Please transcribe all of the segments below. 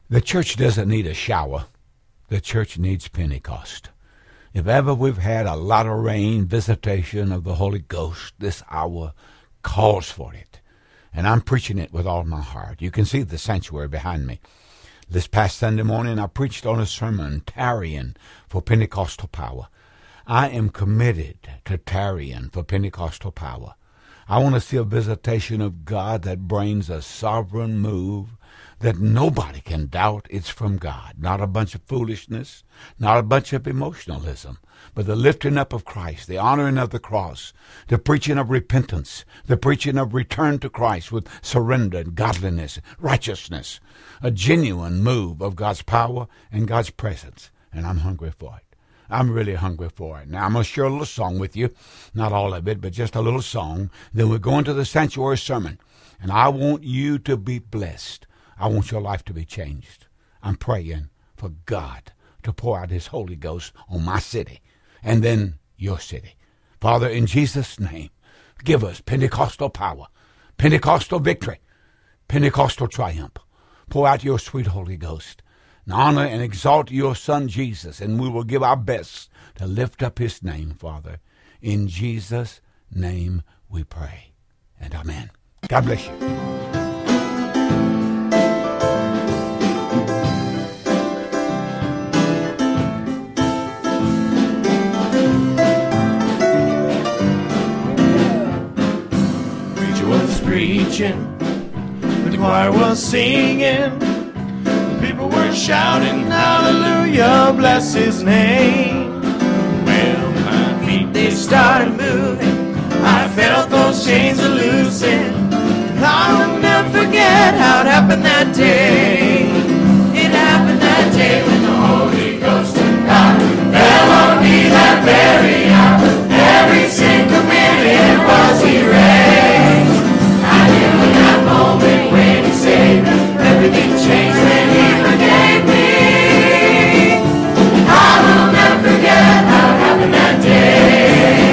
The church doesn't need a shower. The church needs Pentecost. If ever we've had a lot of rain, visitation of the Holy Ghost, this hour calls for it. And I'm preaching it with all my heart. You can see the sanctuary behind me. This past Sunday morning, I preached on a sermon, Tarrying for Pentecostal Power. I am committed to tarrying for Pentecostal power. I want to see a visitation of God that brings a sovereign move that nobody can doubt it's from God. Not a bunch of foolishness, not a bunch of emotionalism, but the lifting up of Christ, the honoring of the cross, the preaching of repentance, the preaching of return to Christ with surrender and godliness, righteousness, a genuine move of God's power and God's presence. And I'm hungry for it. I'm really hungry for it. Now, I'm going to share a little song with you. Not all of it, but just a little song. Then we're going to the sanctuary sermon. And I want you to be blessed. I want your life to be changed. I'm praying for God to pour out his Holy Ghost on my city and then your city. Father, in Jesus' name, give us Pentecostal power, Pentecostal victory, Pentecostal triumph. Pour out your sweet Holy Ghost. And honor and exalt your Son, Jesus, and we will give our best to lift up his name, Father. In Jesus' name we pray. And amen. God bless you. Preacher was preaching, the choir was singing, the people were shouting, hallelujah, bless his name. Well, my feet, they started moving, I felt those chains a loosening, and I will never forget how it happened that day. It happened that day when the Holy Ghost and power fell on me that very hour. Every sin committed was erased. I knew in that moment when he saved me, everything changed when he forgave me. I will never forget how it happened that day.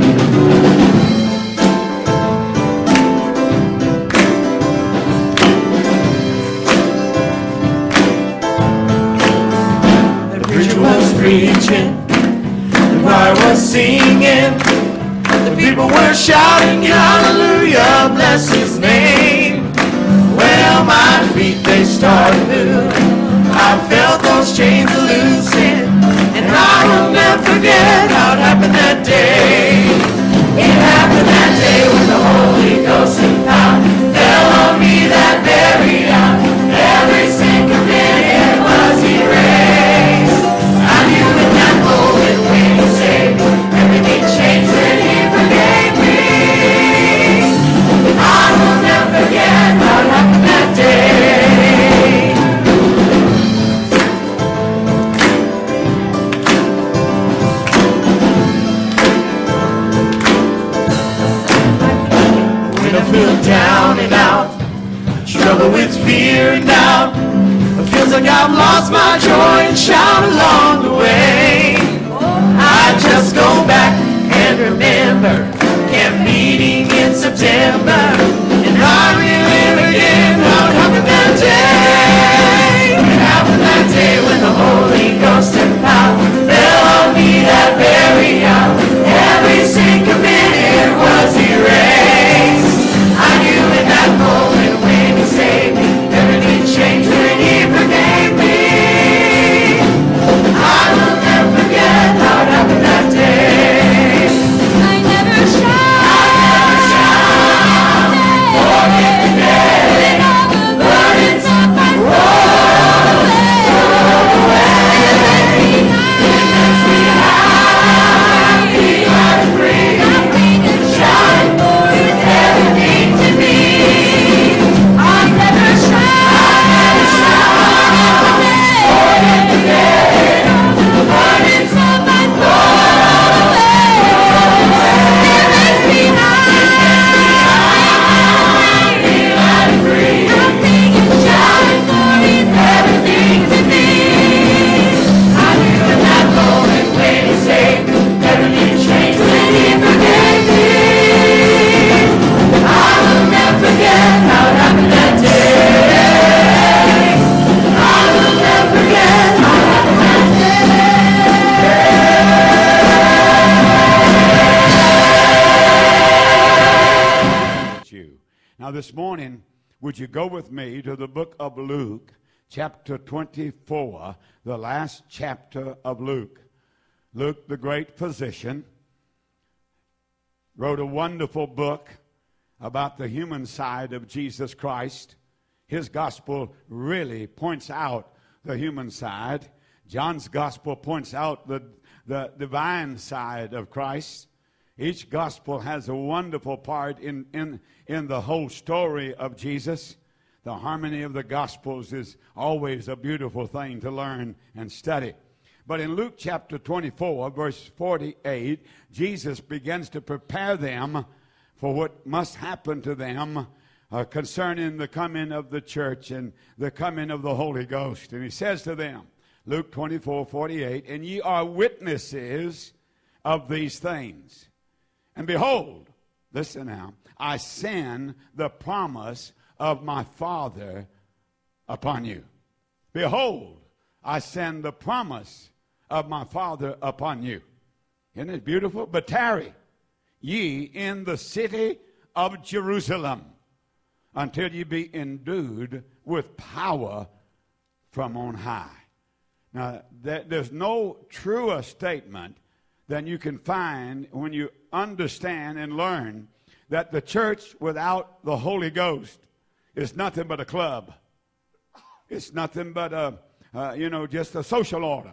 The preacher was preaching, the choir was singing, the people were shouting, hallelujah, bless his name. Well, my feet, they started moving, I felt those chains loosen, and I will never forget how it happened that day. It happened that day when the Holy Ghost and power fell on me that very hour. Every sin committed was erased. I knew in that moment when he saved me, everything changed when he forgave me. I will never forget how it happened that day. When I feel down and out, struggle with fear and doubt, it feels like I've lost my joy and shout along the way. I just go back and remember camp meeting in September, and I relive again how it happened that day. It happened that day when the Holy Ghost and power fell on me that very hour. Every sin committed was erased. I knew in that moment when he saved me, everything changed when he forgave me. I will never forget how it happened that day. I never shall Now this morning, would you go with me to the book of Luke, chapter 24, the last chapter of Luke. Luke, the great physician, wrote a wonderful book about the human side of Jesus Christ. His gospel really points out the human side. John's gospel points out the divine side of Christ. Each gospel has a wonderful part in the whole story of Jesus. The harmony of the gospels is always a beautiful thing to learn and study. But in Luke chapter 24, verse 48, Jesus begins to prepare them for what must happen to them concerning the coming of the church and the coming of the Holy Ghost. And he says to them, Luke 24:48, and ye are witnesses of these things. And behold, listen now, I send the promise of my Father upon you. Behold, I send the promise of my Father upon you. Isn't it beautiful? But tarry ye in the city of Jerusalem until ye be endued with power from on high. Now, there's no truer statement than you can find when you understand and learn that the church without the Holy Ghost is nothing but a club. It's nothing but just a social order.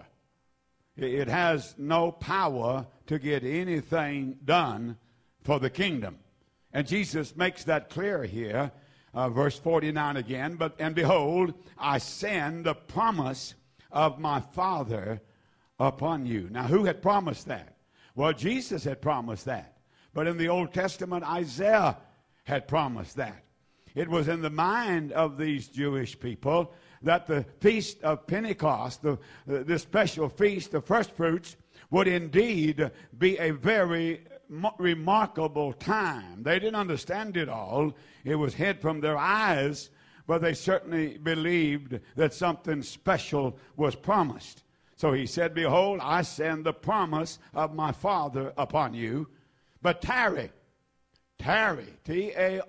It has no power to get anything done for the kingdom. And Jesus makes that clear here, verse 49 again. And behold, I send the promise of my Father upon you. Now, who had promised that? Well, Jesus had promised that. But in the Old Testament, Isaiah had promised that. It was in the mind of these Jewish people that the feast of Pentecost, this special feast of first fruits, would indeed be a very remarkable time. They didn't understand it all. It was hid from their eyes, but they certainly believed that something special was promised. So he said, behold, I send the promise of my Father upon you, but tarry. Tarry, Tarry.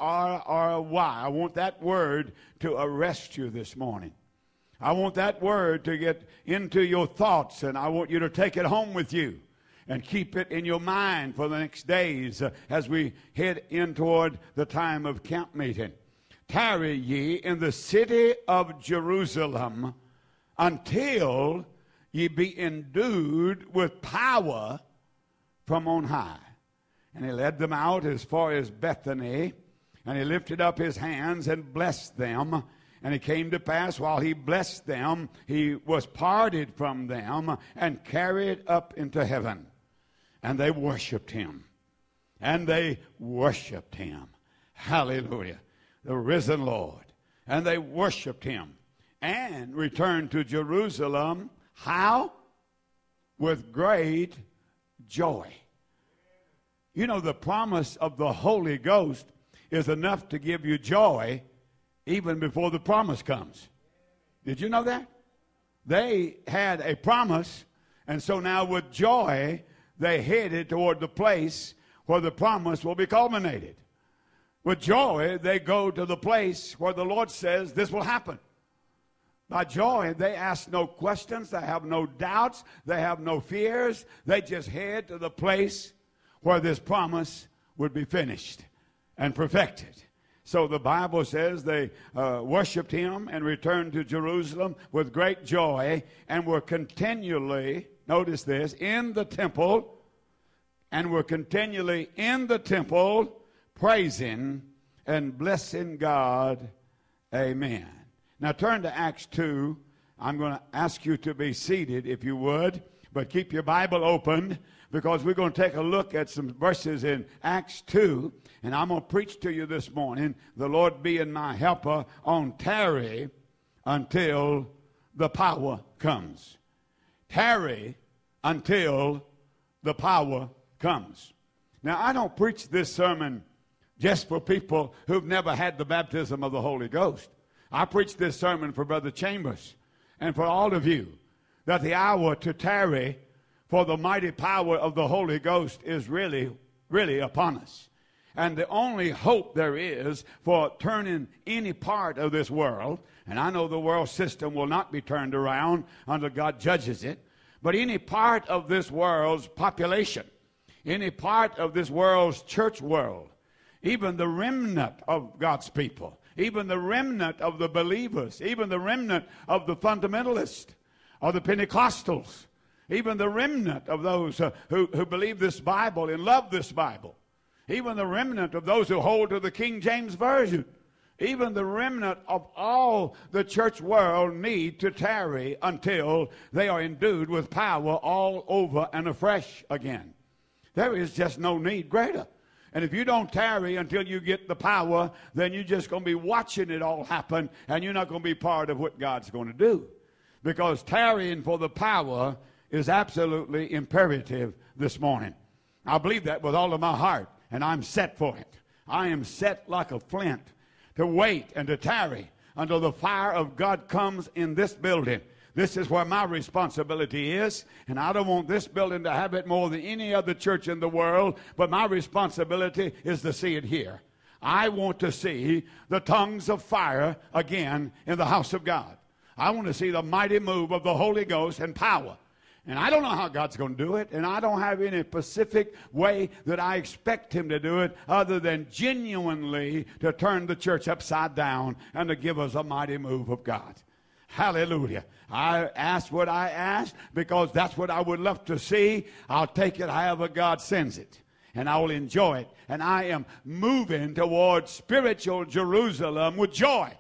I want that word to arrest you this morning. I want that word to get into your thoughts, and I want you to take it home with you and keep it in your mind for the next days as we head in toward the time of camp meeting. Tarry ye in the city of Jerusalem until ye be endued with power from on high. And he led them out as far as Bethany, and he lifted up his hands and blessed them. And it came to pass, while he blessed them, he was parted from them and carried up into heaven. And they worshiped him. And they worshiped him. Hallelujah. The risen Lord. And they worshiped him and returned to Jerusalem. How? With great joy. You know, the promise of the Holy Ghost is enough to give you joy even before the promise comes. Did you know that? They had a promise, and so now with joy, they headed toward the place where the promise will be culminated. With joy, they go to the place where the Lord says this will happen. By joy, they ask no questions, they have no doubts, they have no fears. They just head to the place where this promise would be finished and perfected. So the Bible says they worshiped him and returned to Jerusalem with great joy and were continually, notice this, in the temple, and were continually in the temple praising and blessing God. Amen. Now turn to Acts 2. I'm going to ask you to be seated if you would, but keep your Bible open, because we're going to take a look at some verses in Acts 2, and I'm going to preach to you this morning, the Lord being my helper, on tarry until the power comes. Tarry until the power comes. Now, I don't preach this sermon just for people who've never had the baptism of the Holy Ghost. I preach this sermon for Brother Chambers and for all of you, that the hour to tarry for the mighty power of the Holy Ghost is really, really upon us. And the only hope there is for turning any part of this world, and I know the world system will not be turned around until God judges it, but any part of this world's population, any part of this world's church world, even the remnant of God's people, even the remnant of the believers, even the remnant of the fundamentalists, or the Pentecostals, even the remnant of those who believe this Bible and love this Bible, even the remnant of those who hold to the King James Version, even the remnant of all the church world need to tarry until they are endued with power all over and afresh again. There is just no need greater. And if you don't tarry until you get the power, then you're just going to be watching it all happen, and you're not going to be part of what God's going to do. Because tarrying for the power is absolutely imperative this morning. I believe that with all of my heart, and I'm set for it. I am set like a flint to wait and to tarry until the fire of God comes in this building. This is where my responsibility is, and I don't want this building to have it more than any other church in the world, but my responsibility is to see it here. I want to see the tongues of fire again in the house of God. I want to see the mighty move of the Holy Ghost and power. And I don't know how God's going to do it, and I don't have any specific way that I expect him to do it other than genuinely to turn the church upside down and to give us a mighty move of God. Hallelujah. I asked what I asked because that's what I would love to see. I'll take it however God sends it, and I will enjoy it. And I am moving towards spiritual Jerusalem with joy.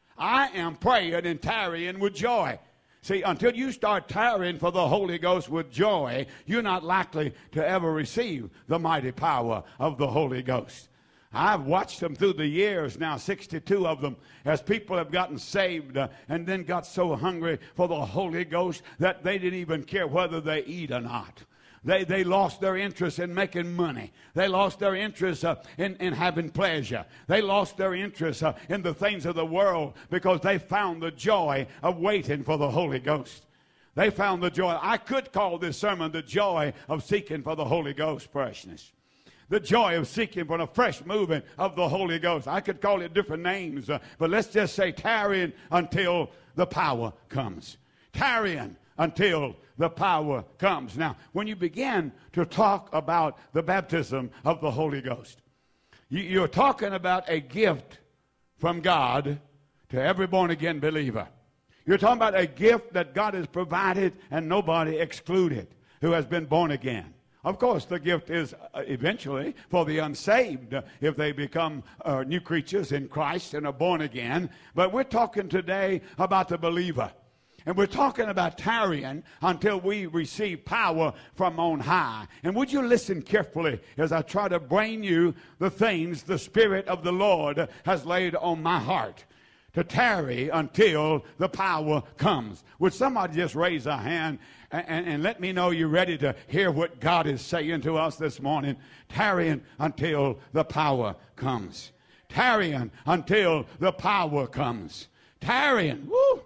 I am praying and tarrying with joy. See, until you start tarrying for the Holy Ghost with joy, you're not likely to ever receive the mighty power of the Holy Ghost. I've watched them through the years now, 62 of them, as people have gotten saved and then got so hungry for the Holy Ghost that they didn't even care whether they eat or not. They lost their interest in making money. They lost their interest in having pleasure. They lost their interest in the things of the world because they found the joy of waiting for the Holy Ghost. They found the joy. I could call this sermon the joy of seeking for the Holy Ghost freshness. The joy of seeking for a fresh movement of the Holy Ghost. I could call it different names, but let's just say tarrying until the power comes. Tarrying until the power comes. Now, when you begin to talk about the baptism of the Holy Ghost, you're talking about a gift from God to every born-again believer. You're talking about a gift that God has provided and nobody excluded who has been born again. Of course, the gift is eventually for the unsaved if they become new creatures in Christ and are born again. But we're talking today about the believer. And we're talking about tarrying until we receive power from on high. And would you listen carefully as I try to bring you the things the Spirit of the Lord has laid on my heart to tarry until the power comes. Would somebody just raise a hand and let me know you're ready to hear what God is saying to us this morning? Tarrying until the power comes. Tarrying until the power comes. Tarrying, woo!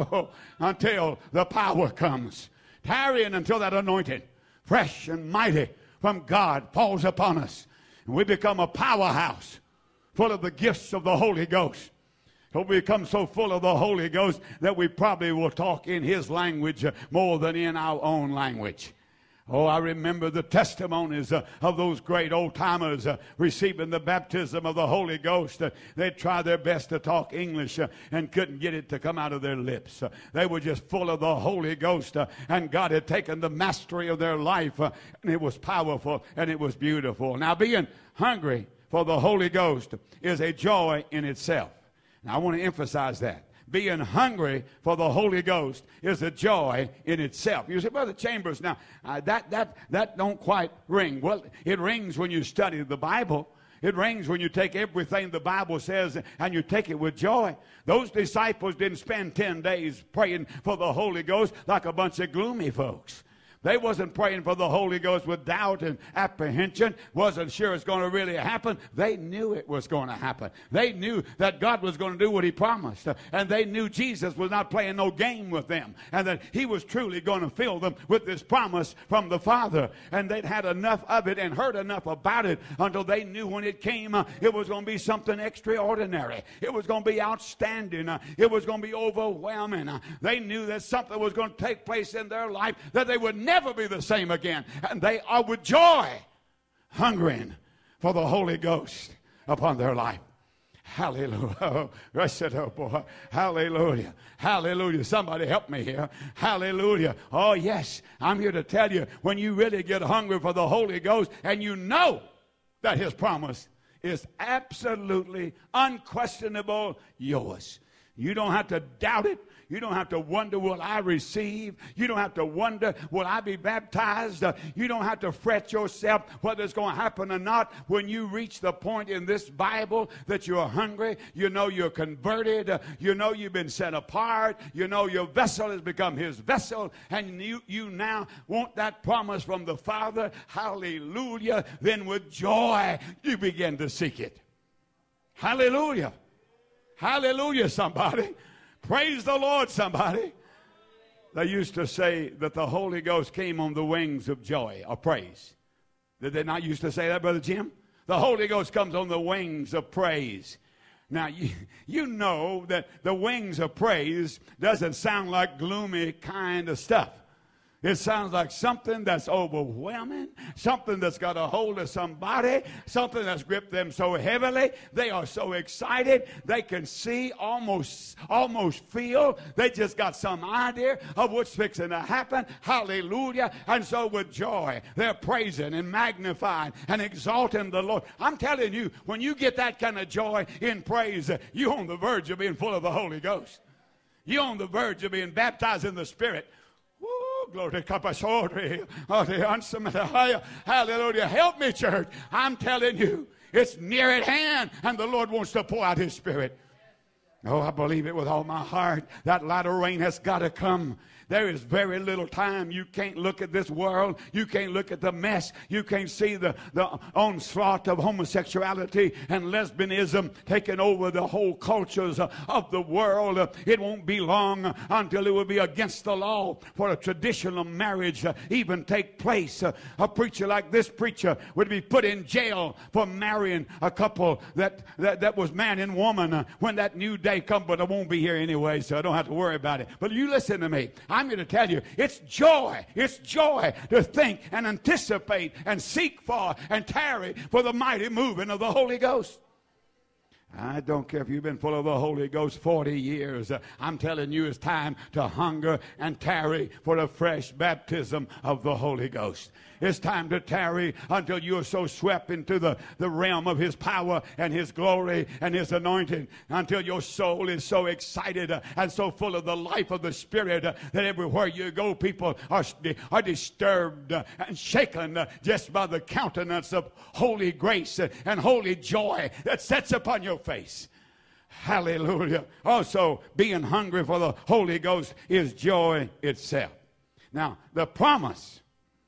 Until the power comes. Tarrying until that anointing, fresh and mighty from God, falls upon us. And we become a powerhouse full of the gifts of the Holy Ghost. So we become so full of the Holy Ghost that we probably will talk in His language more than in our own language. Oh, I remember the testimonies of those great old-timers receiving the baptism of the Holy Ghost. They tried their best to talk English and couldn't get it to come out of their lips. They were just full of the Holy Ghost, and God had taken the mastery of their life, and it was powerful, and it was beautiful. Now, being hungry for the Holy Ghost is a joy in itself. Now, I want to emphasize that. Being hungry for the Holy Ghost is a joy in itself. You say, Brother Chambers, now, that don't quite ring. Well, it rings when you study the Bible. It rings when you take everything the Bible says and you take it with joy. Those disciples didn't spend 10 days praying for the Holy Ghost like a bunch of gloomy folks. They wasn't praying for the Holy Ghost with doubt and apprehension, wasn't sure it's going to really happen. They knew it was going to happen. They knew that God was going to do what he promised. And they knew Jesus was not playing no game with them, and that he was truly going to fill them with this promise from the Father. And they'd had enough of it and heard enough about it until they knew when it came, it was going to be something extraordinary. It was going to be outstanding. It was going to be overwhelming. They knew that something was going to take place in their life that they would never be the same again. And they are with joy hungering for the Holy Ghost upon their life. Hallelujah. Oh, boy. Hallelujah. Hallelujah. Somebody help me here. Hallelujah. Oh, yes. I'm here to tell you, when you really get hungry for the Holy Ghost and you know that his promise is absolutely unquestionable yours, you don't have to doubt it. You don't have to wonder, will I receive? You don't have to wonder, will I be baptized? You don't have to fret yourself whether it's going to happen or not. When you reach the point in this Bible that you're hungry, you know you're converted, you know you've been set apart, you know your vessel has become his vessel, and you now want that promise from the Father. Hallelujah. Then with joy, you begin to seek it. Hallelujah. Hallelujah, somebody. Praise the Lord, somebody. They used to say that the Holy Ghost came on the wings of joy or praise. Did they not used to say that, Brother Jim? The Holy Ghost comes on the wings of praise. Now, you know that the wings of praise doesn't sound like gloomy kind of stuff. It sounds like something that's overwhelming, something that's got a hold of somebody, something that's gripped them so heavily. They are so excited. They can see, almost feel. They just got some idea of what's fixing to happen. Hallelujah. And so with joy, they're praising and magnifying and exalting the Lord. I'm telling you, when you get that kind of joy in praise, you're on the verge of being full of the Holy Ghost. You're on the verge of being baptized in the Spirit. Woo, glory. Hallelujah. Help me, church. I'm telling you, it's near at hand, and the Lord wants to pour out his Spirit. Oh, I believe it with all my heart. That latter rain has got to come. There is very little time. You can't look at this world. You can't look at the mess. You can't see the onslaught of homosexuality and lesbianism taking over the whole cultures of the world. It won't be long until it will be against the law for a traditional marriage to even take place. A preacher like this preacher would be put in jail for marrying a couple that was man and woman when that new day comes, but I won't be here anyway, so I don't have to worry about it. But you listen to me. I'm going to tell you, it's joy. It's joy to think and anticipate and seek for and tarry for the mighty moving of the Holy Ghost. I don't care if you've been full of the Holy Ghost 40 years. I'm telling you, it's time to hunger and tarry for a fresh baptism of the Holy Ghost. It's time to tarry until you're so swept into the realm of his power and his glory and his anointing, until your soul is so excited and so full of the life of the Spirit that everywhere you go, people are disturbed and shaken just by the countenance of holy grace and holy joy that sets upon your face. Hallelujah. Also, being hungry for the Holy Ghost is joy itself. Now, the promise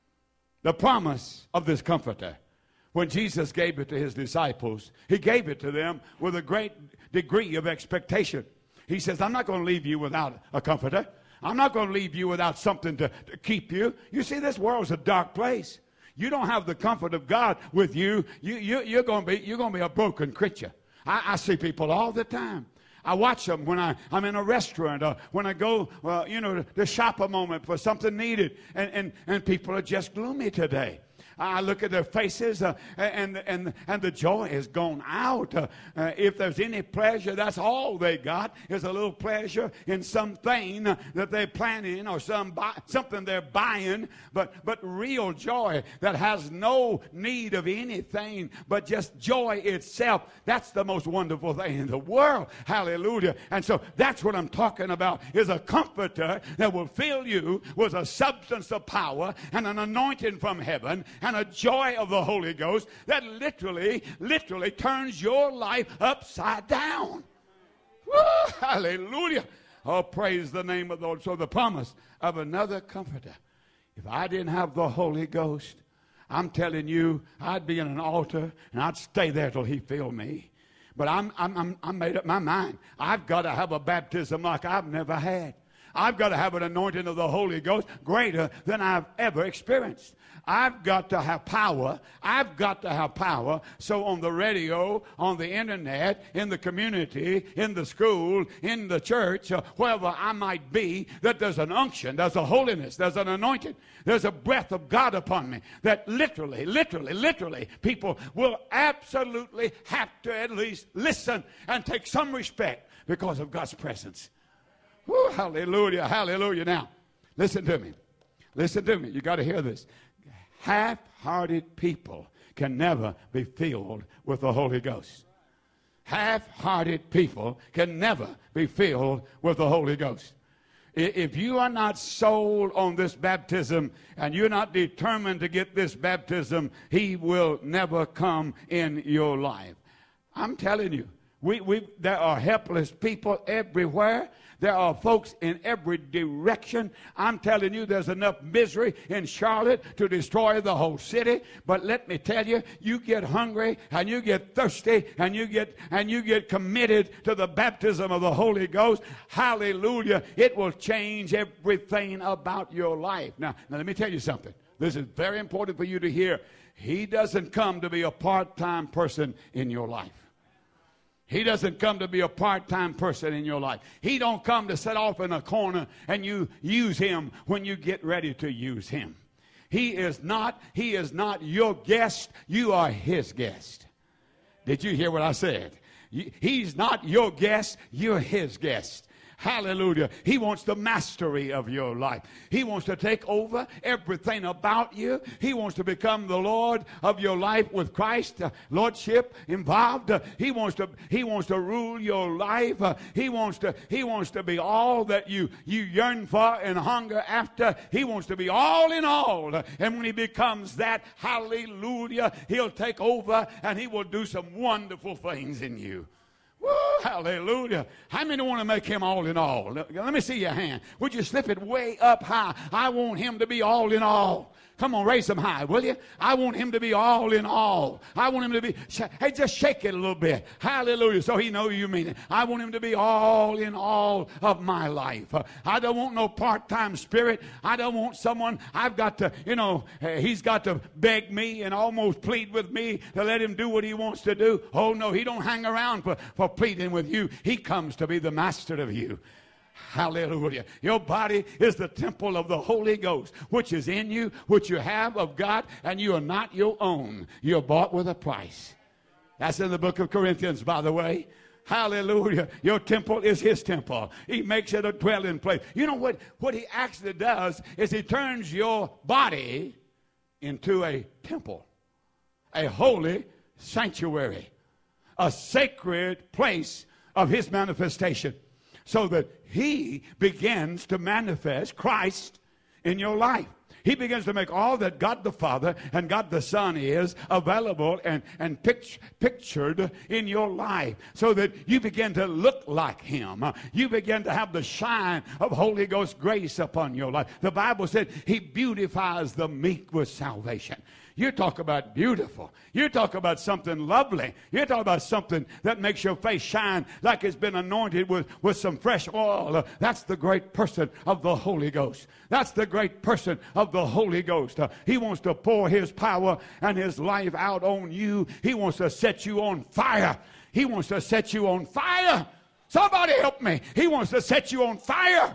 of this comforter, when Jesus gave it to his disciples, he gave it to them with a great degree of expectation. He says, I'm not going to leave you without a comforter. I'm not going to leave you without something to keep you. You see, this world's a dark place. You don't have the comfort of God with you. You're going to be a broken creature. I see people all the time. I watch them when I'm in a restaurant or when I go, to shop a moment for something needed. And people are just gloomy today. I look at their faces and the joy has gone out. If there's any pleasure, that's all they got is a little pleasure in something that they're planning or something they're buying. But real joy that has no need of anything but just joy itself, that's the most wonderful thing in the world. Hallelujah. And so that's what I'm talking about, is a comforter that will fill you with a substance of power and an anointing from heaven and a joy of the Holy Ghost that literally turns your life upside down. Woo, hallelujah. Oh, praise the name of the Lord. So the promise of another comforter If I didn't have the Holy Ghost, I'm telling you, I'd be in an altar and I'd stay there till he filled me. But I'm made up my mind. I've got to have a baptism like I've never had. I've got to have an anointing of the Holy Ghost greater than I've ever experienced. I've got to have power. I've got to have power. So on the radio, on the internet, in the community, in the school, in the church, wherever I might be, that there's an unction, there's a holiness, there's an anointing, there's a breath of God upon me. That literally, people will absolutely have to at least listen and take some respect because of God's presence. Woo, hallelujah, hallelujah. Now, listen to me. Listen to me. You got to hear this. Half-hearted people can never be filled with the Holy Ghost. Half-hearted people can never be filled with the Holy Ghost. If you are not sold on this baptism and you're not determined to get this baptism, he will never come in your life. I'm telling you, there are helpless people everywhere. There are folks in every direction. I'm telling you, there's enough misery in Charlotte to destroy the whole city. But let me tell you, you get hungry and you get thirsty and you get committed to the baptism of the Holy Ghost. Hallelujah. It will change everything about your life. Now let me tell you something. This is very important for you to hear. He doesn't come to be a part-time person in your life. He doesn't come to be a part-time person in your life. He don't come to sit off in a corner and you use him when you get ready to use him. He is not your guest. You are his guest. Did you hear what I said? He's not your guest. You're his guest. Hallelujah. He wants the mastery of your life. He wants to take over everything about you. He wants to become the Lord of your life with Christ, lordship involved. He wants to rule your life. He wants to be all that you yearn for and hunger after. He wants to be all in all. And when he becomes that, hallelujah, he'll take over and he will do some wonderful things in you. Woo, hallelujah. How many want to make him all in all? Let me see your hand. Would you slip it way up high? I want him to be all in all. Come on, raise them high, will you? I want him to be all in all. I want him to be, hey, just shake it a little bit. Hallelujah, so he knows you mean it. I want him to be all in all of my life. I don't want no part-time spirit. I don't want someone, I've got to, he's got to beg me and almost plead with me to let him do what he wants to do. Oh, no, he don't hang around for pleading with you. He comes to be the master of you. Hallelujah. Your body is the temple of the Holy Ghost, which is in you, which you have of God, and you are not your own. You're bought with a price. That's in the book of Corinthians, by the way. Hallelujah. Your temple is his temple. He makes it a dwelling place. You know what he actually does is he turns your body into a temple, a holy sanctuary, a sacred place of his manifestation, so that he begins to manifest Christ in your life. He begins to make all that God the Father and God the Son is available and pictured in your life, so that you begin to look like him. You begin to have the shine of Holy Ghost grace upon your life. The Bible said he beautifies the meek with salvation. You talk about beautiful. You talk about something lovely. You talk about something that makes your face shine like it's been anointed with some fresh oil. That's the great person of the Holy Ghost. That's the great person of the Holy Ghost. He wants to pour his power and his life out on you. He wants to set you on fire. He wants to set you on fire. Somebody help me. He wants to set you on fire.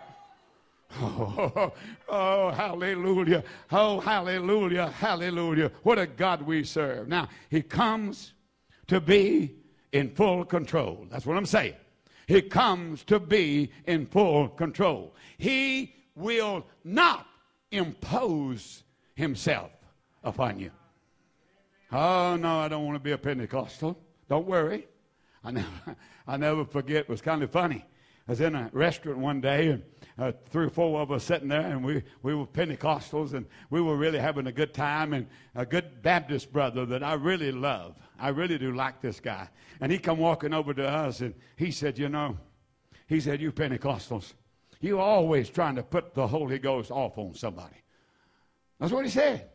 Oh, hallelujah. Oh, hallelujah. Hallelujah. What a God we serve. Now, he comes to be in full control. That's what I'm saying. He comes to be in full control. He will not impose himself upon you. Oh, no, I don't want to be a Pentecostal. Don't worry. I never forget. It was kind of funny. I was in a restaurant one day, and 3 or 4 of us sitting there, and we were Pentecostals, and we were really having a good time. And a good Baptist brother that I really love, I really do like this guy, and he come walking over to us, and he said, you Pentecostals, you always trying to put the Holy Ghost off on somebody. That's what he said.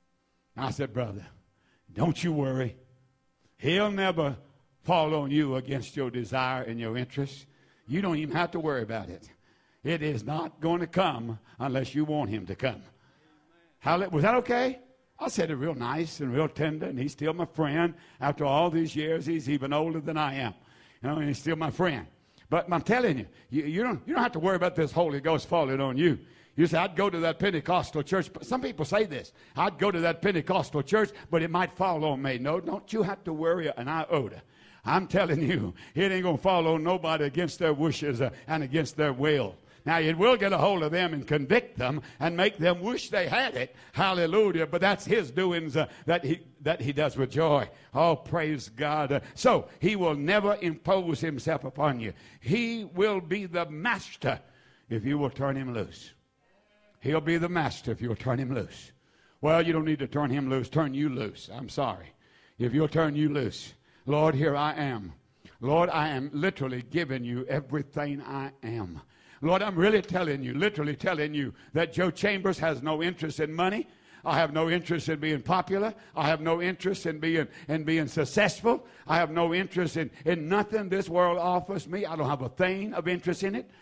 I said, brother, don't you worry. He'll never fall on you against your desire and your interest. You don't even have to worry about it. It is not going to come unless you want him to come. Was that okay? I said it real nice and real tender, and he's still my friend. After all these years, he's even older than I am. You know, and he's still my friend. But I'm telling you, you don't have to worry about this Holy Ghost falling on you. You say, I'd go to that Pentecostal church. Some people say this. I'd go to that Pentecostal church, but it might fall on me. No, don't you have to worry an iota. I'm telling you, it ain't going to fall on nobody against their wishes and against their will. Now, it will get a hold of them and convict them and make them wish they had it. Hallelujah. But that's his doings that he does with joy. Oh, praise God. So, he will never impose himself upon you. He will be the master if you will turn him loose. He'll be the master if you'll turn him loose. Well, you don't need to turn him loose. Turn you loose. I'm sorry. If you'll turn you loose. Lord, here I am. Lord, I am literally giving you everything I am. Lord, I'm really telling you, literally telling you that Joe Chambers has no interest in money. I have no interest in being popular. I have no interest in being successful. I have no interest in nothing this world offers me. I don't have a thing of interest in it.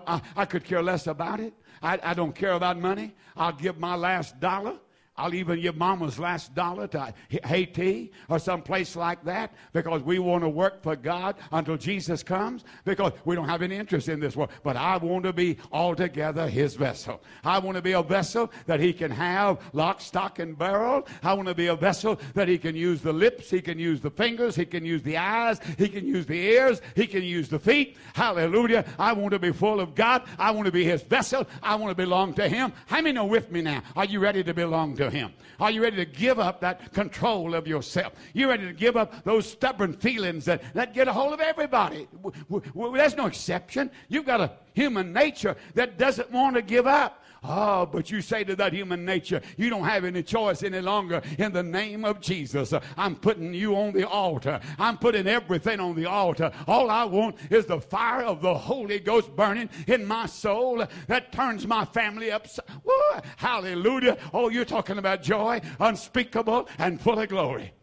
I could care less about it. I don't care about money. I'll give my last dollar. I'll even give Mama's last dollar to Haiti or some place like that because we want to work for God until Jesus comes because we don't have any interest in this world. But I want to be altogether his vessel. I want to be a vessel that he can have lock, stock, and barrel. I want to be a vessel that he can use the lips, he can use the fingers, he can use the eyes, he can use the ears, he can use the feet. Hallelujah. I want to be full of God. I want to be his vessel. I want to belong to him. How many are with me now? Are you ready to belong to him? Are you ready to give up that control of yourself? You ready to give up those stubborn feelings that get a hold of everybody? There's no exception. You've got a human nature that doesn't want to give up. Oh, but you say to that human nature, you don't have any choice any longer. In the name of Jesus, I'm putting you on the altar. I'm putting everything on the altar. All I want is the fire of the Holy Ghost burning in my soul that turns my family upside. Hallelujah. Oh, you're talking about joy, unspeakable and full of glory.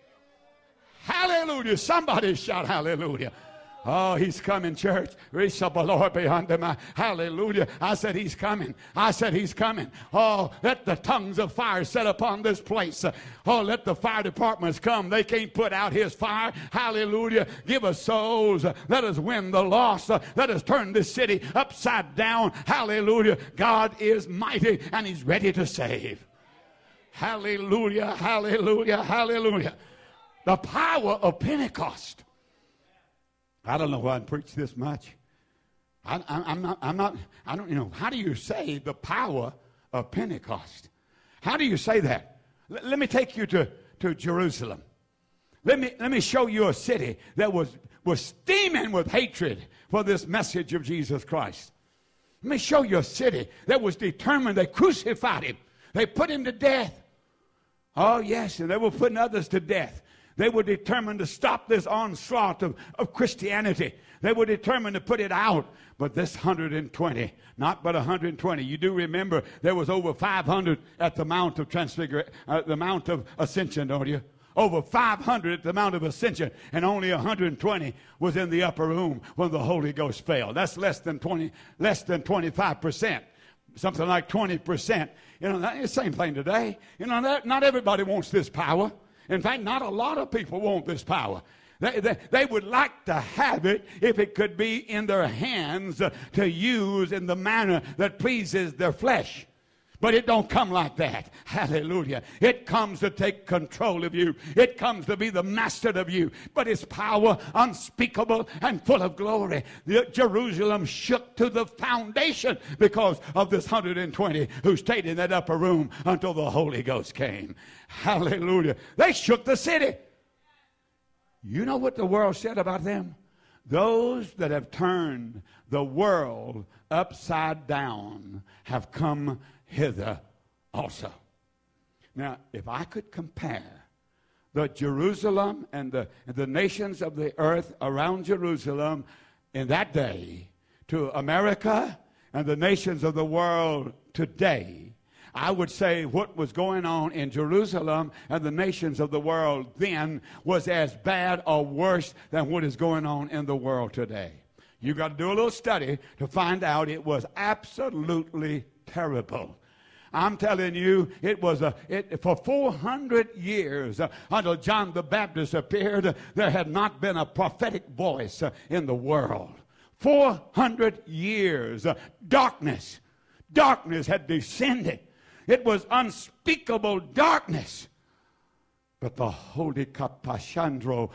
Hallelujah. Somebody shout hallelujah. Oh, he's coming, church. Reach up the Lord behind him. Hallelujah. I said he's coming. I said he's coming. Oh, let the tongues of fire set upon this place. Oh, let the fire departments come. They can't put out his fire. Hallelujah. Give us souls. Let us win the lost. Let us turn this city upside down. Hallelujah. God is mighty and he's ready to save. Hallelujah. Hallelujah. Hallelujah. The power of Pentecost. I don't know why I preach this much. I don't, how do you say the power of Pentecost? How do you say that? Let me take you to Jerusalem. Let me show you a city that was steaming with hatred for this message of Jesus Christ. Let me show you a city that was determined. They crucified him. They put him to death. Oh, yes, and they were putting others to death. They were determined to stop this onslaught of Christianity. They were determined to put it out. But this 120, not but 120. You do remember there was over 500 at the Mount of Transfiguration, the Mount of Ascension, don't you? Over 500 at the Mount of Ascension, and only 120 was in the upper room when the Holy Ghost fell. That's less than 25%. Something like 20%. That's the same thing today. Not everybody wants this power. In fact, not a lot of people want this power. They would like to have it if it could be in their hands to use in the manner that pleases their flesh. But it don't come like that. Hallelujah. It comes to take control of you. It comes to be the master of you. But its power unspeakable and full of glory. Jerusalem shook to the foundation because of this 120 who stayed in that upper room until the Holy Ghost came. Hallelujah. They shook the city. You know what the world said about them? Those that have turned the world upside down have come hither also. Now, if I could compare the Jerusalem and the nations of the earth around Jerusalem in that day to America and the nations of the world today, I would say what was going on in Jerusalem and the nations of the world then was as bad or worse than what is going on in the world today. You got to do a little study to find out it was absolutely terrible. I'm telling you, it was for 400 years until John the Baptist appeared, there had not been a prophetic voice in the world. 400 years. Darkness had descended. It was unspeakable darkness. But the Holy Kapashandro,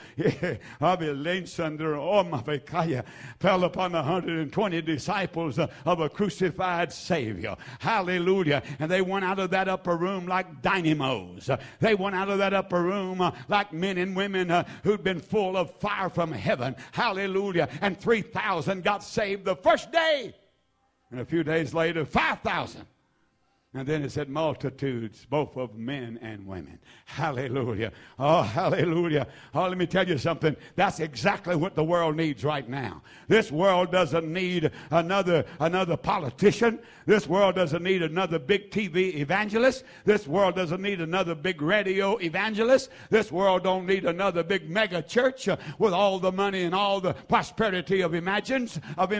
fell upon the 120 disciples of a crucified Savior. Hallelujah. And they went out of that upper room like dynamos. They went out of that upper room like men and women who'd been full of fire from heaven. Hallelujah. And 3,000 got saved the first day. And a few days later, 5,000. And then it said multitudes, both of men and women. Hallelujah. Oh, hallelujah. Oh, let me tell you something. That's exactly what the world needs right now. This world doesn't need another politician. This world doesn't need another big TV evangelist. This world doesn't need another big radio evangelist. This world don't need another big mega church with all the money and all the prosperity of imagination.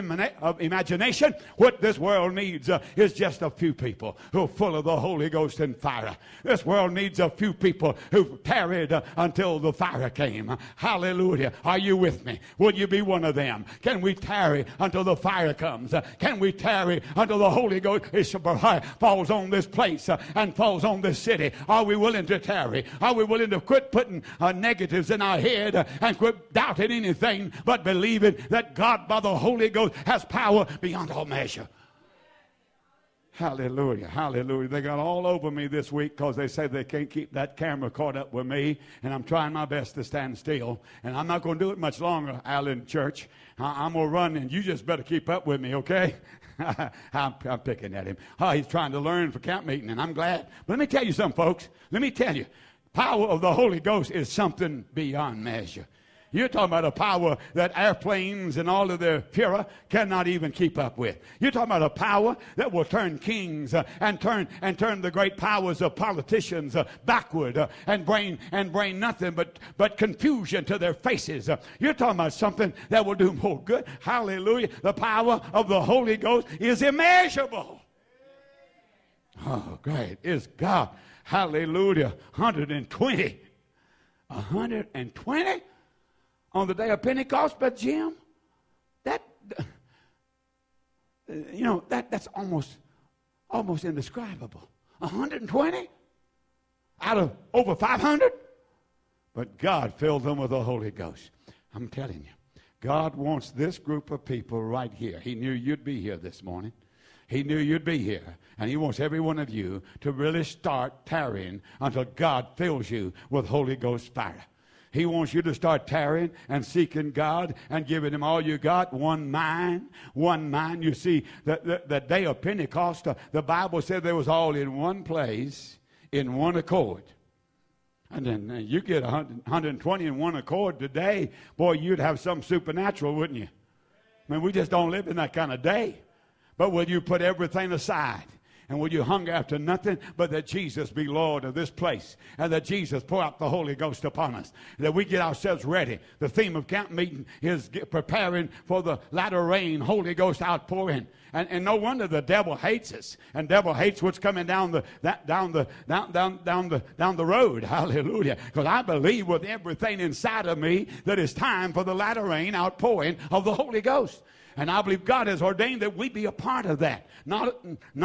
What this world needs is just a few people who full of the Holy Ghost and fire. This world needs a few people who tarried until the fire came. Hallelujah. Are you with me? Will you be one of them? Can we tarry until the fire comes? Can we tarry until the Holy Ghost falls on this place and falls on this city? Are we willing to tarry? Are we willing to quit putting negatives in our head and quit doubting anything but believing that God by the Holy Ghost has power beyond all measure? Hallelujah, hallelujah. They got all over me this week because they say they can't keep that camera caught up with me, and I'm trying my best to stand still. And I'm not going to do it much longer, Allen Church. I'm going to run, and you just better keep up with me, okay? I'm picking at him. Oh, he's trying to learn for camp meeting, and I'm glad. But let me tell you something, folks. Let me tell you. Power of the Holy Ghost is something beyond measure. You're talking about a power that airplanes and all of their Führer cannot even keep up with. You're talking about a power that will turn kings and turn the great powers of politicians backward and bring nothing but confusion to their faces. You're talking about something that will do more good. Hallelujah. The power of the Holy Ghost is immeasurable. Oh, great is God. Hallelujah. 120. 120? On the day of Pentecost, but Jim, that's almost indescribable. 120 out of over 500, but God filled them with the Holy Ghost. I'm telling you, God wants this group of people right here. He knew you'd be here this morning. He knew you'd be here, and he wants every one of you to really start tarrying until God fills you with Holy Ghost fire. He wants you to start tarrying and seeking God and giving him all you got. One mind. You see, the day of Pentecost, the Bible said they was all in one place, in one accord. And then you get 120 in one accord today, boy, you'd have something supernatural, wouldn't you? I mean, we just don't live in that kind of day. But will you put everything aside? And will you hunger after nothing but that Jesus be Lord of this place, and that Jesus pour out the Holy Ghost upon us, that we get ourselves ready. The theme of camp meeting is preparing for the latter rain, Holy Ghost outpouring. And no wonder the devil hates us, and devil hates what's coming down the road. Hallelujah! Because I believe with everything inside of me that it's time for the latter rain outpouring of the Holy Ghost. And I believe God has ordained that we be a part of that. Not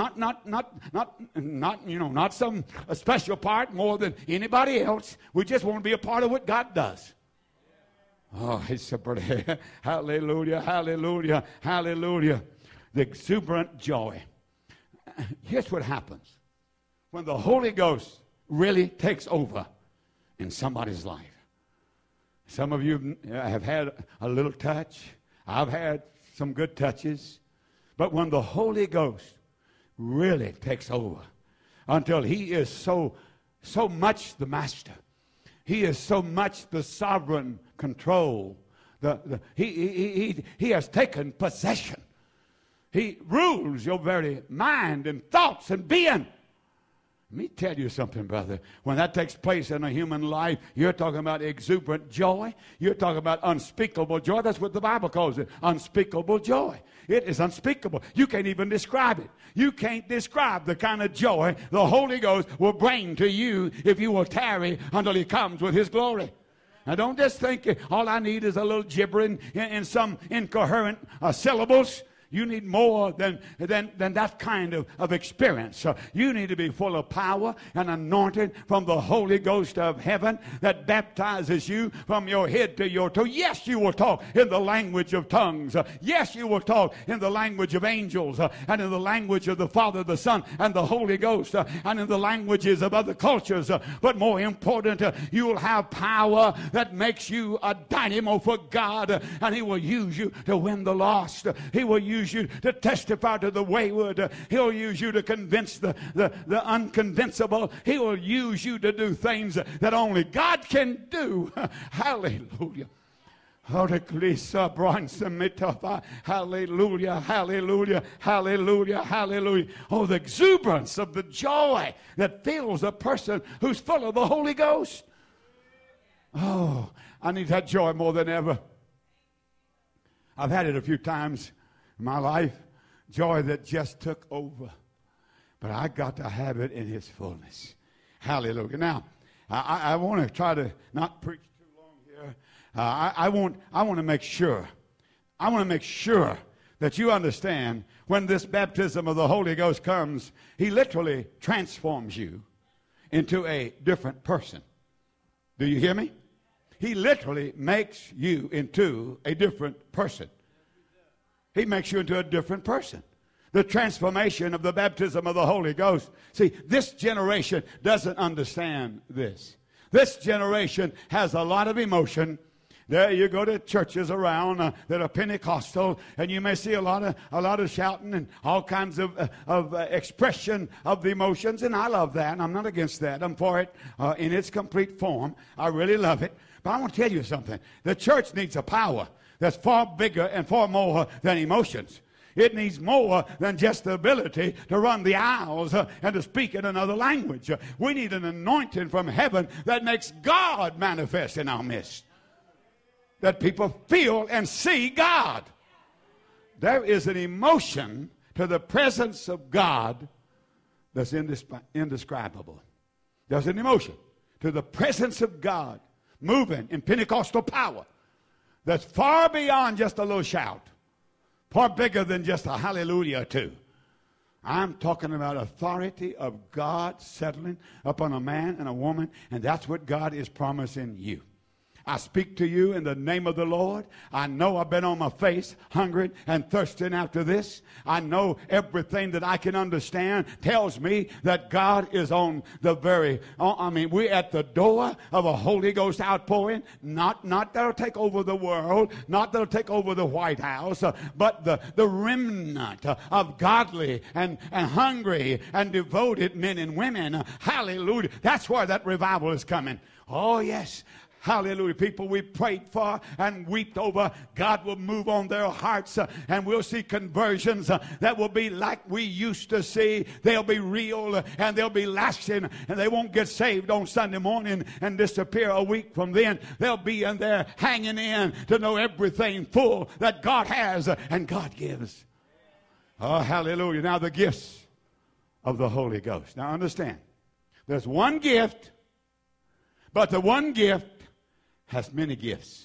some special part more than anybody else. We just want to be a part of what God does. Oh, it's a pretty, hallelujah, hallelujah, hallelujah. The exuberant joy. Here's what happens when the Holy Ghost really takes over in somebody's life. Some of you have had a little touch. I've had some good touches. But when the Holy Ghost really takes over, until he is so much the master, he is so much the sovereign control, he has taken possession. He rules your very mind and thoughts and being. Let me tell you something, brother. When that takes place in a human life, you're talking about exuberant joy. You're talking about unspeakable joy. That's what the Bible calls it, unspeakable joy. It is unspeakable. You can't even describe it. You can't describe the kind of joy the Holy Ghost will bring to you if you will tarry until He comes with His glory. Now, don't just think all I need is a little gibbering in some incoherent syllables. You need more than that kind of experience. You need to be full of power and anointed from the Holy Ghost of heaven that baptizes you from your head to your toe. Yes, you will talk in the language of tongues. Yes, you will talk in the language of angels and in the language of the Father, the Son, and the Holy Ghost and in the languages of other cultures. But more important, you will have power that makes you a dynamo for God, and He will use you to win the lost. He will use you to testify to the wayward. He'll use you to convince the unconvincible. He will use you to do things that only God can do. Hallelujah. Hallelujah, hallelujah, hallelujah, hallelujah, hallelujah. Oh, the exuberance of the joy that fills a person who's full of the Holy Ghost. Oh, I need that joy more than ever. I've had it a few times in my life, joy that just took over. But I got to have it in His fullness. Hallelujah. Now, I want to try to not preach too long here. I want to make sure. I want to make sure that you understand when this baptism of the Holy Ghost comes, He literally transforms you into a different person. Do you hear me? He literally makes you into a different person. He makes you into a different person. The transformation of the baptism of the Holy Ghost. See, this generation doesn't understand this. This generation has a lot of emotion. There you go to churches around that are Pentecostal, and you may see a lot of shouting and all kinds of expression of the emotions, and I love that. I'm not against that. I'm for it in its complete form. I really love it. But I want to tell you something. The church needs a power that's far bigger and far more than emotions. It needs more than just the ability to run the aisles and to speak in another language. We need an anointing from heaven that makes God manifest in our midst. That people feel and see God. There is an emotion to the presence of God that's indescribable. There's an emotion to the presence of God moving in Pentecostal power that's far beyond just a little shout, far bigger than just a hallelujah or two. I'm talking about authority of God settling upon a man and a woman, and that's what God is promising you. I speak to you in the name of the Lord. I know I've been on my face, hungry and thirsting after this. I know everything that I can understand tells me that God is on the we're at the door of a Holy Ghost outpouring. Not that'll take over the world, not that'll take over the White House, but the remnant of godly and hungry and devoted men and women. Hallelujah. That's where that revival is coming. Oh, yes. Hallelujah. People we prayed for and wept over, God will move on their hearts and we'll see conversions that will be like we used to see. They'll be real and they'll be lasting, and they won't get saved on Sunday morning and disappear a week from then. They'll be in there hanging in to know everything full that God has and God gives. Oh, hallelujah. Now the gifts of the Holy Ghost. Now understand, there's one gift, but the one gift has many gifts.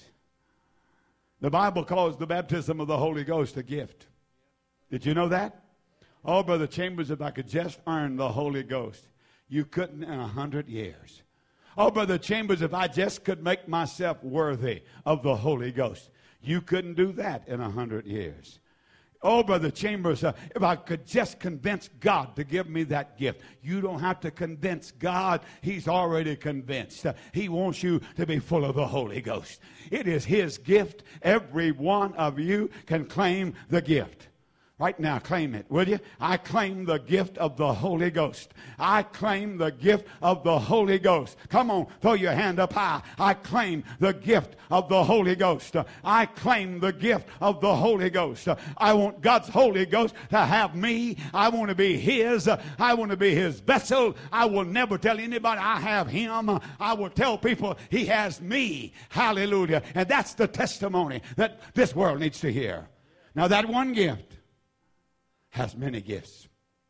The Bible calls the baptism of the Holy Ghost a gift. Did you know that? Oh, Brother Chambers, if I could just earn the Holy Ghost. You couldn't in 100 years. Oh, Brother Chambers, if I just could make myself worthy of the Holy Ghost. You couldn't do that in 100 years. Oh, Brother Chambers, if I could just convince God to give me that gift. You don't have to convince God. He's already convinced. He wants you to be full of the Holy Ghost. It is His gift. Every one of you can claim the gift. Right now, claim it, will you? I claim the gift of the Holy Ghost. I claim the gift of the Holy Ghost. Come on, throw your hand up high. I claim the gift of the Holy Ghost. I claim the gift of the Holy Ghost. I want God's Holy Ghost to have me. I want to be His. I want to be His vessel. I will never tell anybody I have Him. I will tell people He has me. Hallelujah. And that's the testimony that this world needs to hear. Now, that one gift has many gifts.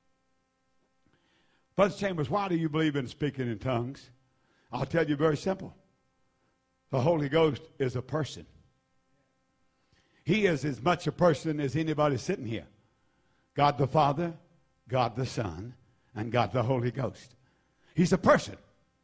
Brother Chambers, why do you believe in speaking in tongues? I'll tell you very simple. The Holy Ghost is a person. He is as much a person as anybody sitting here. God the Father, God the Son, and God the Holy Ghost. He's a person.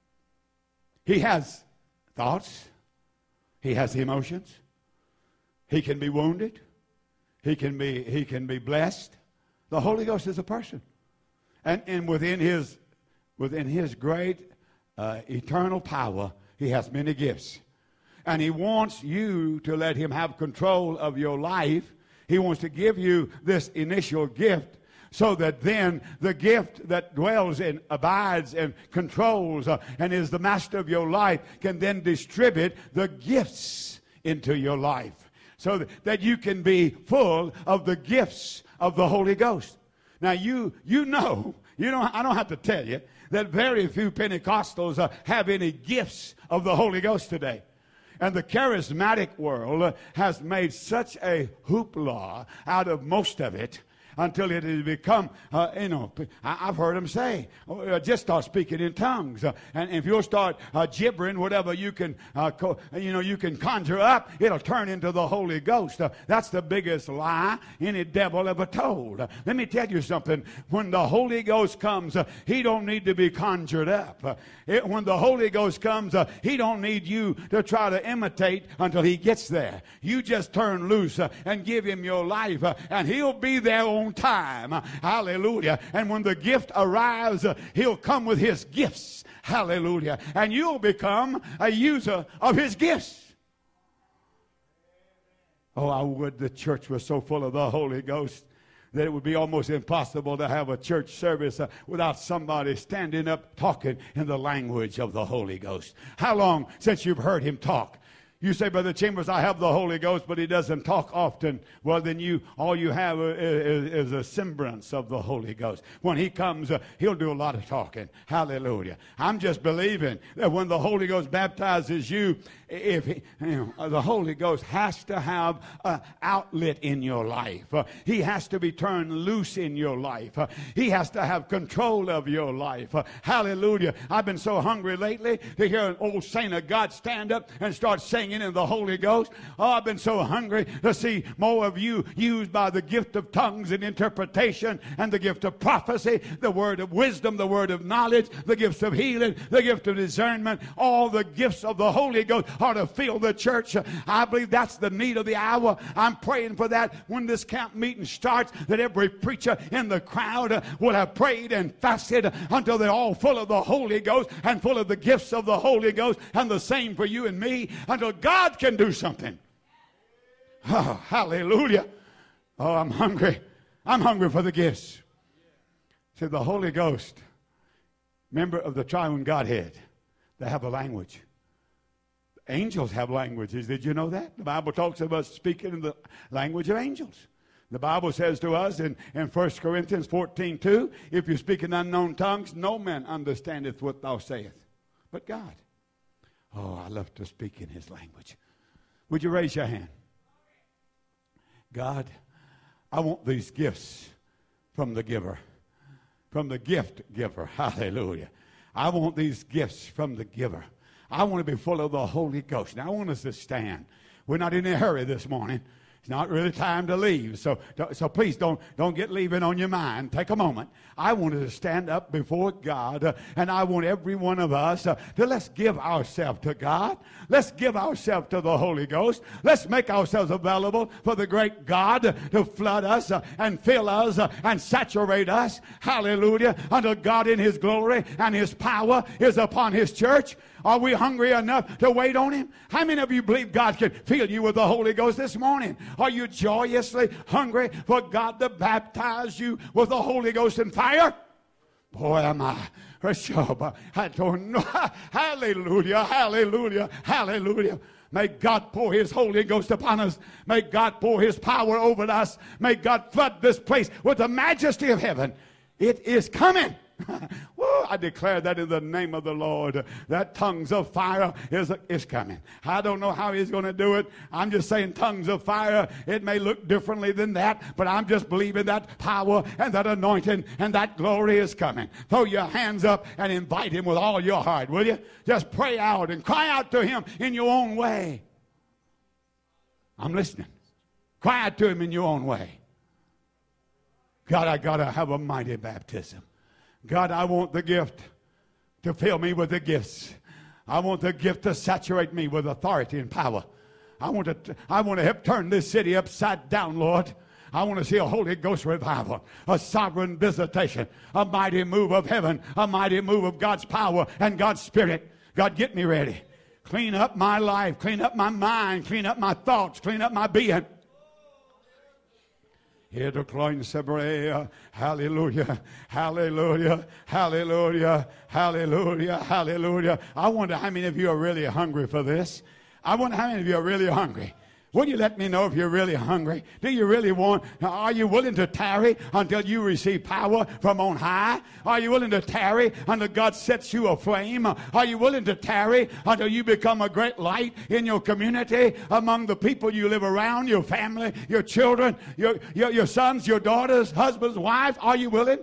He has thoughts. He has emotions. He can be wounded. He can be blessed. The Holy Ghost is a person. And within his great eternal power, He has many gifts. And He wants you to let Him have control of your life. He wants to give you this initial gift so that then the gift that dwells and abides and controls and is the master of your life can then distribute the gifts into your life so that you can be full of the gifts of the Holy Ghost. Now, you know, I don't have to tell you that very few Pentecostals have any gifts of the Holy Ghost today. And the charismatic world has made such a hoopla out of most of it until it has become, I've heard them say, just start speaking in tongues. And if you'll start gibbering, whatever you can conjure up, it'll turn into the Holy Ghost. That's the biggest lie any devil ever told. Let me tell you something. When the Holy Ghost comes, He don't need to be conjured up. When the Holy Ghost comes, He don't need you to try to imitate until He gets there. You just turn loose and give Him your life, and He'll be there on time. Hallelujah. And when the gift arrives, He'll come with His gifts. Hallelujah. And you'll become a user of His gifts. Oh, I would the church was so full of the Holy Ghost that it would be almost impossible to have a church service without somebody standing up talking in the language of the Holy Ghost. How long since you've heard Him talk? You say, Brother Chambers, I have the Holy Ghost, but He doesn't talk often. Well, then all you have is a semblance of the Holy Ghost. When He comes, He'll do a lot of talking. Hallelujah. I'm just believing that when the Holy Ghost baptizes you, the Holy Ghost has to have an outlet in your life. He has to be turned loose in your life. He has to have control of your life. Hallelujah. I've been so hungry lately to hear an old saint of God stand up and start singing in the Holy Ghost. Oh, I've been so hungry to see more of you used by the gift of tongues and interpretation and the gift of prophecy, the word of wisdom, the word of knowledge, the gifts of healing, the gift of discernment. All the gifts of the Holy Ghost are to fill the church. I believe that's the need of the hour. I'm praying for that when this camp meeting starts, that every preacher in the crowd will have prayed and fasted until they're all full of the Holy Ghost and full of the gifts of the Holy Ghost, and the same for you and me, until God can do something. Oh, hallelujah. Oh, I'm hungry. I'm hungry for the gifts. See, the Holy Ghost, member of the triune Godhead, they have a language. Angels have languages. Did you know that? The Bible talks about speaking in the language of angels. The Bible says to us in 1 Corinthians 14:2, if you speak in unknown tongues, no man understandeth what thou sayest, but God. Oh, I love to speak in His language. Would you raise your hand? God, I want these gifts from the giver, from the gift giver. Hallelujah. I want these gifts from the giver. I want to be full of the Holy Ghost. Now, I want us to stand. We're not in a hurry this morning. It's not really time to leave. So please don't get leaving on your mind. Take a moment. I want to stand up before God, and I want every one of us to let's give ourselves to God. Let's give ourselves to the Holy Ghost. Let's make ourselves available for the great God to flood us and fill us and saturate us. Hallelujah. Until God in His glory and His power is upon His church. Are we hungry enough to wait on him? How many of you believe God can fill you with the Holy Ghost this morning? Are you joyously hungry for God to baptize you with the Holy Ghost and fire? Boy, am I. I don't know. Hallelujah, hallelujah, hallelujah. May God pour his Holy Ghost upon us. May God pour his power over us. May God flood this place with the majesty of heaven. It is coming. Woo, I declare that in the name of the Lord, that tongues of fire is coming. I don't know how he's going to do it. I'm just saying tongues of fire. It may look differently than that, but I'm just believing that power and that anointing and that glory is coming. Throw your hands up and invite him with all your heart, will you? Just pray out and cry out to him in your own way. I'm listening. Cry out to him in your own way. God, I got to have a mighty baptism. God, I want the gift to fill me with the gifts. I want the gift to saturate me with authority and power. I want to help turn this city upside down, Lord. I want to see a Holy Ghost revival, a sovereign visitation, a mighty move of heaven, a mighty move of God's power and God's Spirit. God, get me ready. Clean up my life, clean up my mind, clean up my thoughts, clean up my being. Hallelujah, hallelujah, hallelujah, hallelujah, hallelujah. I wonder how many of you are really hungry for this. I wonder how many of you are really hungry. Will you let me know if you're really hungry? Do you really want, are you willing to tarry until you receive power from on high? Are you willing to tarry until God sets you aflame? Are you willing to tarry until you become a great light in your community, among the people you live around, your family, your children, your sons, your daughters, husbands, wives? Are you willing?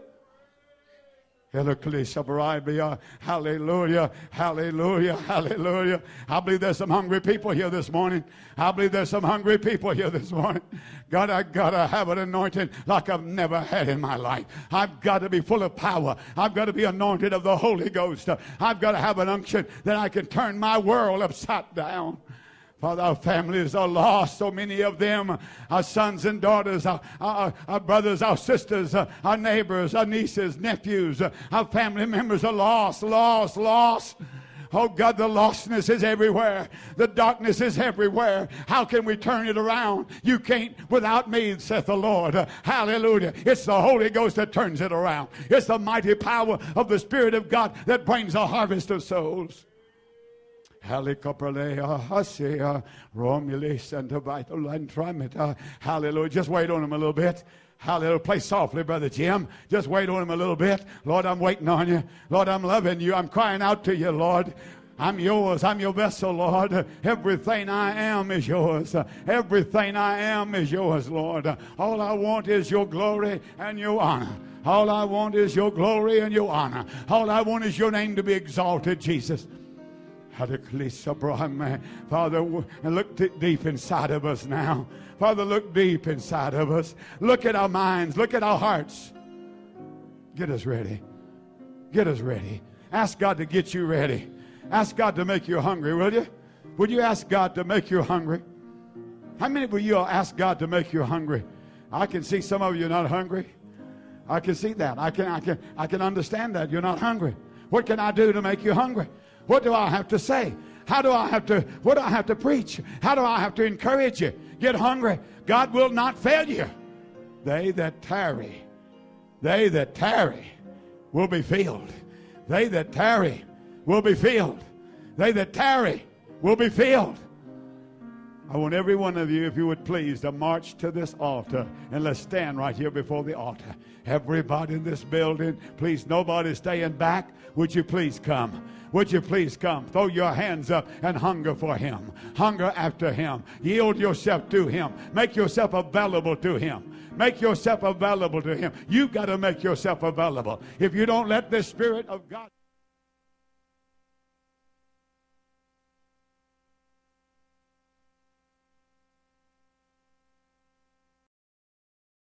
Hallelujah, hallelujah, hallelujah. I believe there's some hungry people here this morning. I believe there's some hungry people here this morning. God, I got to have an anointing like I've never had in my life. I've got to be full of power. I've got to be anointed of the Holy Ghost. I've got to have an unction that I can turn my world upside down. Father, our families are lost, so many of them, our sons and daughters, our brothers, our sisters, our neighbors, our nieces, nephews, our family members are lost. Oh God, the lostness is everywhere. The darkness is everywhere. How can we turn it around? You can't without me, saith the Lord. Hallelujah. It's the Holy Ghost that turns it around. It's the mighty power of the Spirit of God that brings a harvest of souls. Hallelujah. Just wait on him a little bit. Hallelujah. Play softly, Brother Jim. Just wait on him a little bit. Lord, I'm waiting on you. Lord, I'm loving you. I'm crying out to you, Lord. I'm yours. I'm your vessel, Lord. Everything I am is yours. Everything I am is yours, Lord. All I want is your glory and your honor. All I want is your glory and your honor. All I want is your name to be exalted, Jesus. Father, look deep inside of us now. Father, look deep inside of us. Look at our minds. Look at our hearts. Get us ready. Get us ready. Ask God to get you ready. Ask God to make you hungry, will you? Would you ask God to make you hungry? How many of you ask God to make you hungry? I can see some of you not hungry. I can see that. I can understand that. You're not hungry. What can I do to make you hungry? What do I have to say? What do I have to preach? How do I have to encourage you? Get hungry. God will not fail you. They that tarry will be filled. They that tarry will be filled. They that tarry will be filled. I want every one of you, if you would please, to march to this altar, and let's stand right here before the altar. Everybody in this building, please, nobody staying back. Would you please come? Would you please come? Throw your hands up and hunger for him. Hunger after him. Yield yourself to him. Make yourself available to him. Make yourself available to him. You've got to make yourself available. If you don't let the Spirit of God